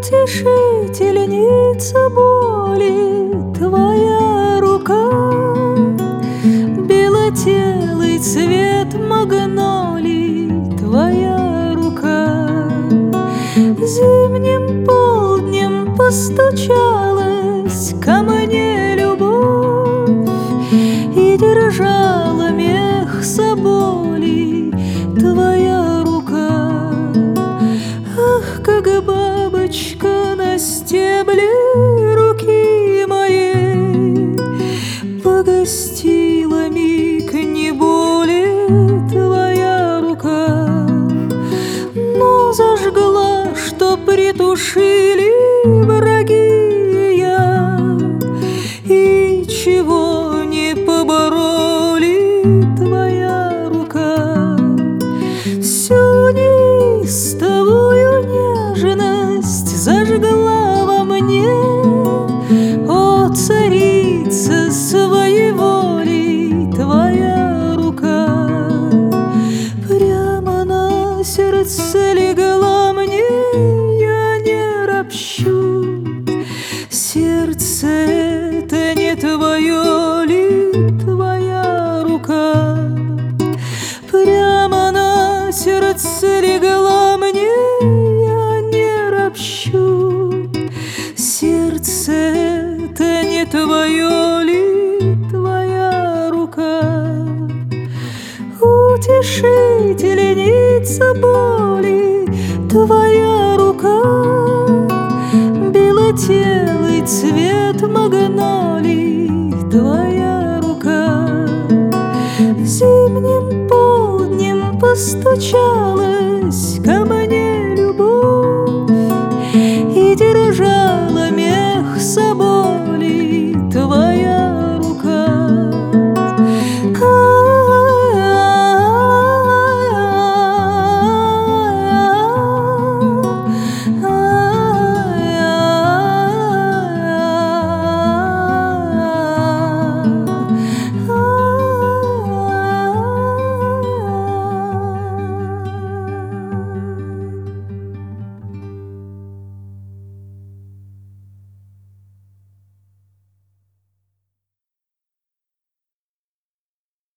Утешительница боли твоя рука, белотелый цвет магнолий твоя рука. Зимним полднем постучалась ко мне любовь и держала мех соболей твоя рука. Ах, как бабочка на стебле руки моей погостила миг не более твоя рука, но зажгла, что притушили враги я, и чего не побороли твоя рука. Всю неистовую нежность зажгла во мне, о, царица своеволей твоя рука. Прямо на сердце легла мне, я не ропщу. Сердце это не твое ли твоя рука? Прямо на сердце легла мне, я не ропщу. Сердце это не твое ли твоя рука? Утешительница боли твоя рука, белотелый цвет магнолий твоя рука. Зимним полднем постучалась ко